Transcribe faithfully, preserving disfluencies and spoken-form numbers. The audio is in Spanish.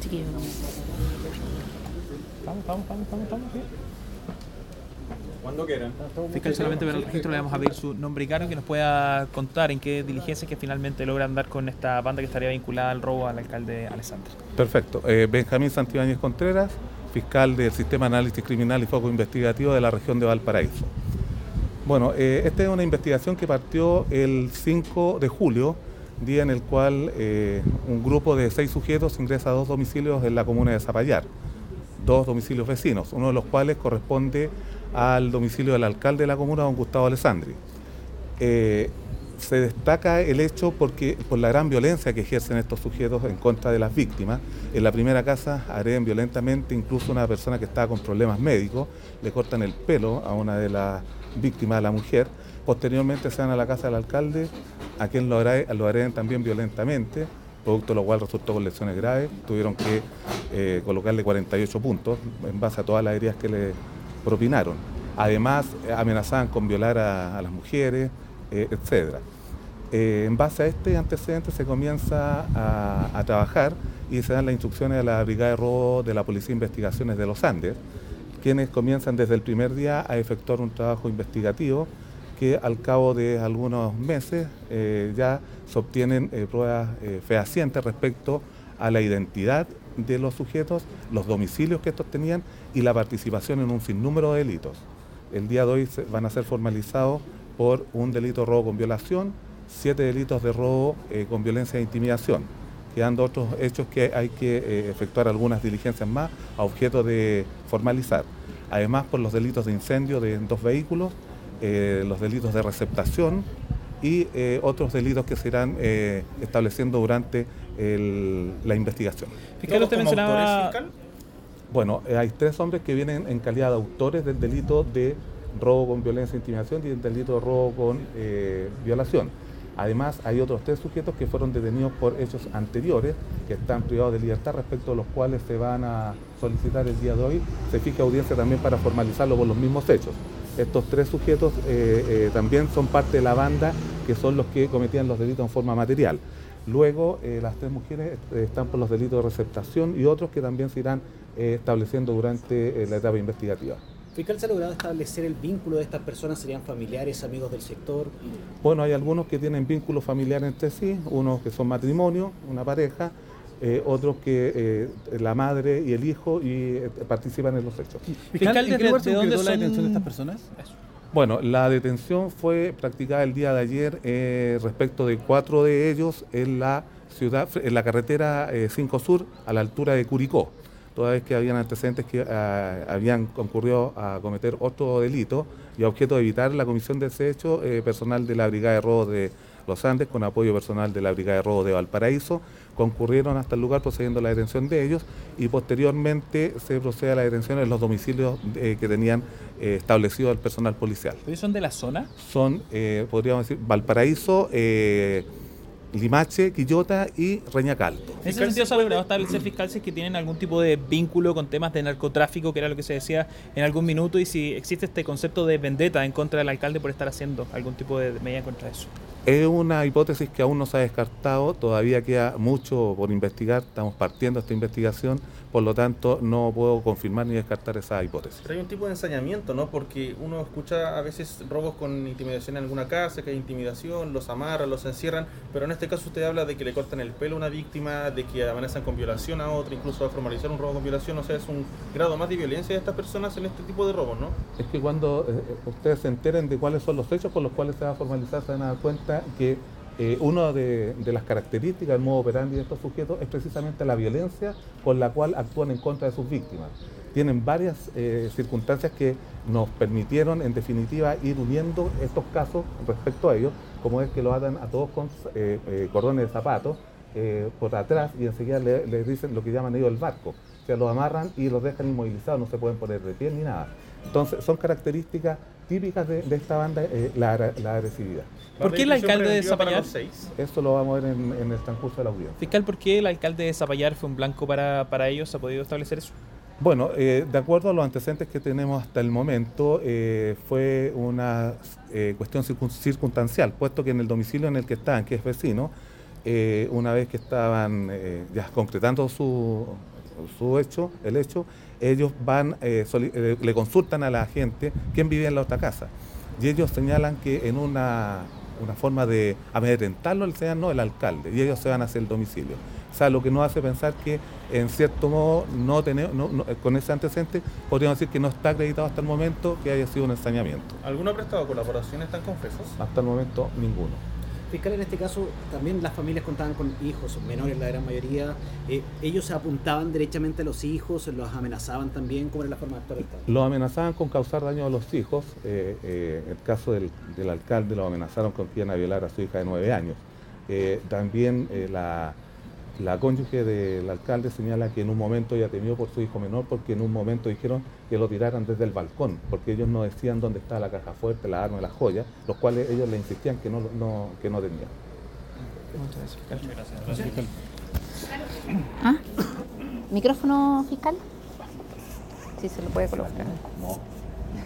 chiquillos. Vamos, vamos, vamos, vamos, vamos. ¿Sí? Cuando quieran. Fiscal, solamente para el registro le vamos a pedir su nombre y cargo, que nos pueda contar en qué diligencias que finalmente logran dar con esta banda que estaría vinculada al robo al alcalde Alessandri. Perfecto. Eh, Benjamín Santibáñez Contreras, fiscal del Sistema de Análisis Criminal y Foco Investigativo de la región de Valparaíso. Bueno, eh, esta es una investigación que partió el cinco de julio, día en el cual eh, un grupo de seis sujetos ingresa a dos domicilios en la comuna de Zapallar, dos domicilios vecinos, uno de los cuales corresponde al domicilio del alcalde de la comuna, don Gustavo Alessandri. Eh, se destaca el hecho porque por la gran violencia que ejercen estos sujetos en contra de las víctimas. En la primera casa agreden violentamente incluso a una persona que estaba con problemas médicos, le cortan el pelo a una de las víctimas, a la mujer. Posteriormente se van a la casa del alcalde, a quien lo agreden, lo agreden también violentamente, producto de lo cual resultó con lesiones graves. Tuvieron que eh, colocarle cuarenta y ocho puntos en base a todas las heridas que le propinaron. Además, amenazaban con violar a, a las mujeres, eh, etcétera. Eh, en base a este antecedente se comienza a, a trabajar y se dan las instrucciones a la Brigada de Robo de la Policía de Investigaciones de los Andes, quienes comienzan desde el primer día a efectuar un trabajo investigativo que al cabo de algunos meses eh, ya se obtienen eh, pruebas eh, fehacientes respecto a la identidad de los sujetos, los domicilios que estos tenían y la participación en un sinnúmero de delitos. El día de hoy se van a ser formalizados por un delito de robo con violación, siete delitos de robo eh, con violencia e intimidación, quedando otros hechos que hay que eh, efectuar algunas diligencias más a objeto de formalizar. Además, por los delitos de incendio de dos vehículos, eh, los delitos de receptación y eh, otros delitos que se irán eh, estableciendo durante el, la investigación. Fiscal, usted mencionaba... Fiscal? Bueno, eh, hay tres hombres que vienen en calidad de autores del delito de robo con violencia e intimidación y del delito de robo con eh, violación. Además, hay otros tres sujetos que fueron detenidos por hechos anteriores, que están privados de libertad, respecto a los cuales se van a solicitar el día de hoy. Se fija audiencia también para formalizarlo por los mismos hechos. Estos tres sujetos eh, eh, también son parte de la banda, que son los que cometían los delitos en forma material. Luego, eh, las tres mujeres eh, están por los delitos de receptación y otros que también se irán eh, estableciendo durante eh, la etapa investigativa. Fiscal, ¿se ha logrado establecer el vínculo de estas personas? ¿Serían familiares, amigos del sector? Bueno, hay algunos que tienen vínculos familiares entre sí, unos que son matrimonio, una pareja, eh, otros que eh, la madre y el hijo y eh, participan en los hechos. Fiscal, ¿en qué lugar se ¿de dónde concretó la son? detención de estas personas? Eso. Bueno, la detención fue practicada el día de ayer eh, respecto de cuatro de ellos en la ciudad, en la carretera eh, cinco Sur, a la altura de Curicó, toda vez que habían antecedentes que eh, habían concurrido a cometer otro delito y a objeto de evitar la comisión de ese hecho, eh, personal de la Brigada de Robo de Los Andes, con apoyo personal de la Brigada de Robo de Valparaíso, concurrieron hasta el lugar procediendo a la detención de ellos y posteriormente se procede a la detención en los domicilios eh, que tenían eh, establecido el personal policial. ¿Ellos son de la zona? Son, eh, podríamos decir, Valparaíso, eh, Limache, Quillota y Reñacaldo. En ese sentido, ¿se ha logrado establecer, fiscal, si es que tienen algún tipo de vínculo con temas de narcotráfico, que era lo que se decía en algún minuto, y si existe este concepto de vendetta en contra del alcalde por estar haciendo algún tipo de medida contra eso? Es una hipótesis que aún no se ha descartado, todavía queda mucho por investigar, estamos partiendo esta investigación, por lo tanto no puedo confirmar ni descartar esa hipótesis. Pero hay un tipo de ensañamiento, ¿no? Porque uno escucha a veces robos con intimidación en alguna casa, que hay intimidación, los amarran, los encierran, pero en este caso usted habla de que le cortan el pelo a una víctima, de que amenazan con violación a otra, incluso a formalizar un robo con violación, o sea, es un grado más de violencia de estas personas en este tipo de robos, ¿no? Es que cuando eh, ustedes se enteren de cuáles son los hechos por los cuales se va a formalizar, se van a dar cuenta que eh, una de, de las características del modo operandi de estos sujetos es precisamente la violencia con la cual actúan en contra de sus víctimas. Tienen varias eh, circunstancias que nos permitieron, en definitiva, ir uniendo estos casos respecto a ellos, como es que lo atan a todos con eh, eh, cordones de zapatos eh, por atrás y enseguida les le dicen lo que llaman ellos el barco. O sea, los amarran y los dejan inmovilizados, no se pueden poner de pie ni nada. Entonces, son características típicas de, de esta banda, eh, la, la agresividad. ¿Por qué el alcalde de Zapallar? Eso lo vamos a ver en, en el transcurso de la audiencia. Fiscal, ¿por qué el alcalde de Zapallar fue un blanco para, para ellos? ¿Se ha podido establecer eso? Bueno, eh, de acuerdo a los antecedentes que tenemos hasta el momento, eh, fue una eh, cuestión circun circunstancial, puesto que en el domicilio en el que estaban, que es vecino, eh, una vez que estaban eh, ya concretando su, su hecho, el hecho, ellos van, eh, soli- eh, le consultan a la gente quién vivía en la otra casa. Y ellos señalan que en una, una forma de amedrentarlo, le señalan, no, el alcalde, y ellos se van hacia el domicilio. O sea, lo que nos hace pensar que, en cierto modo, no tenemos, no, no, con ese antecedente, podríamos decir que no está acreditado hasta el momento que haya sido un ensañamiento. ¿Alguno ha prestado colaboración? ¿Están confesos? Hasta el momento, ninguno. Fiscal, en este caso también las familias contaban con hijos, menores la gran mayoría. Eh, ¿Ellos se apuntaban derechamente a los hijos, los amenazaban también? ¿Cómo era la forma de actuar del Estado? Los amenazaban con causar daño a los hijos. Eh, eh, el caso del, del alcalde lo amenazaron con que iban a violar a su hija de nueve años. Eh, también eh, la, la cónyuge del alcalde señala que en un momento ella temió por su hijo menor porque en un momento dijeron que lo tiraran desde el balcón, porque ellos no decían dónde estaba la caja fuerte, la arma y las joyas, los cuales ellos le insistían que no, no, que no tenían. Muchas gracias, fiscal. ¿Ah? ¿Micrófono fiscal? Sí, se lo puede colocar. No.